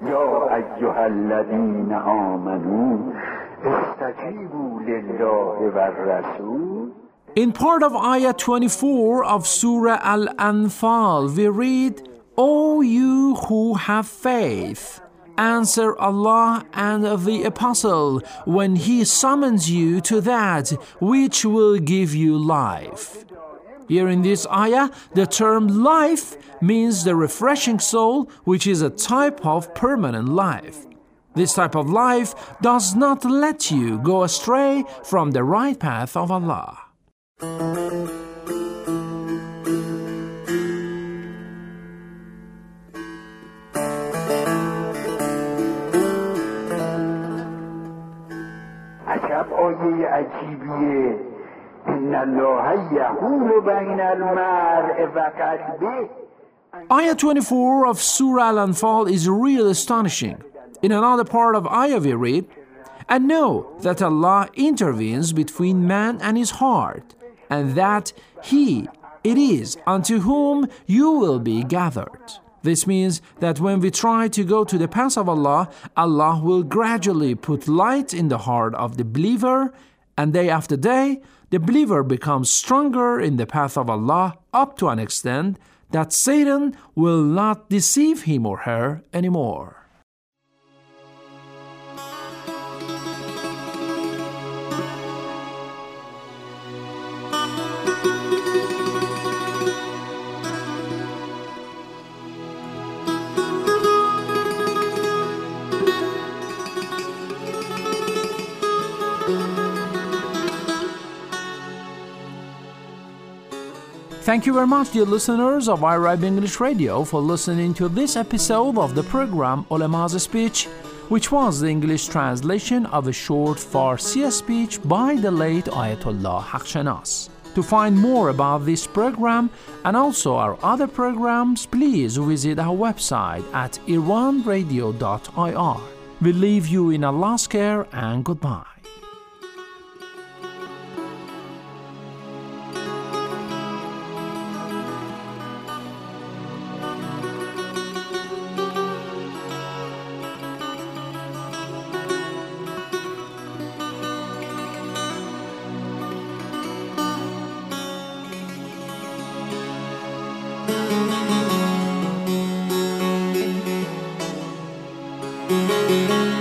يا أيها الذين آمنوا استجيبوا لله والرسول. In part of Ayah 24 of Surah Al-Anfal, we read, O you who have faith, answer Allah and the Apostle when he summons you to that which will give you life. Here in this ayah, the term life means the refreshing soul, which is a type of permanent life. This type of life does not let you go astray from the right path of Allah. عجب آیه عجیبیه إن الله يحول بين المرء وقلبه. Ayah 24 of Surah Al-Anfal is really astonishing. In another part of Ayah we read, and know that Allah intervenes between man and his heart, and that He it is unto whom you will be gathered. This means that when we try to go to the path of Allah, Allah will gradually put light in the heart of the believer, and day after day, the believer becomes stronger in the path of Allah up to an extent that Satan will not deceive him or her anymore. Thank you very much, dear listeners of iRibe English Radio, for listening to this episode of the program Ulama's Speech, which was the English translation of a short Farsi speech by the late Ayatollah Haqshanas. To find more about this program and also our other programs, please visit our website at iranradio.ir. We leave you in Allah's care and goodbye. Thank you.